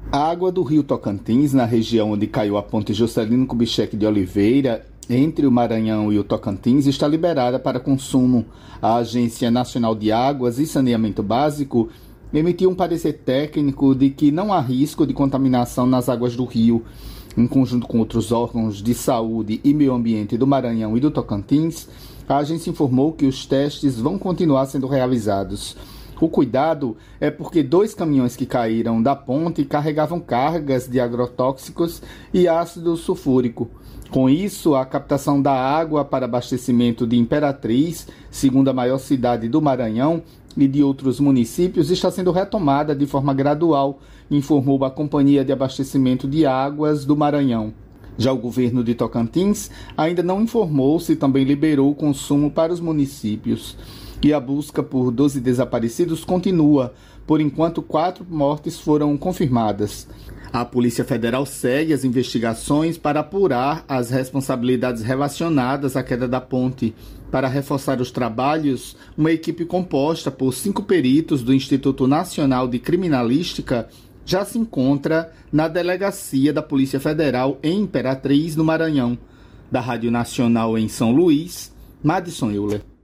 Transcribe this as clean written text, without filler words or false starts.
A água do rio Tocantins, na região onde caiu a ponte Juscelino Kubitschek de Oliveira, entre o Maranhão e o Tocantins, está liberada para consumo. A Agência Nacional de Águas e Saneamento Básico emitiu um parecer técnico de que não há risco de contaminação nas águas do rio. Em conjunto com outros órgãos de saúde e meio ambiente do Maranhão e do Tocantins, a agência informou que os testes vão continuar sendo realizados. O cuidado é porque 2 caminhões que caíram da ponte carregavam cargas de agrotóxicos e ácido sulfúrico. Com isso, a captação da água para abastecimento de Imperatriz, segunda maior cidade do Maranhão, e de outros municípios, está sendo retomada de forma gradual, informou a Companhia de Abastecimento de Águas do Maranhão. Já o governo de Tocantins ainda não informou se também liberou o consumo para os municípios. E a busca por 12 desaparecidos continua. Por enquanto, 4 mortes foram confirmadas. A Polícia Federal segue as investigações para apurar as responsabilidades relacionadas à queda da ponte. Para reforçar os trabalhos, uma equipe composta por 5 peritos do Instituto Nacional de Criminalística já se encontra na delegacia da Polícia Federal em Imperatriz, no Maranhão. Da Rádio Nacional em São Luís, Madison Euler.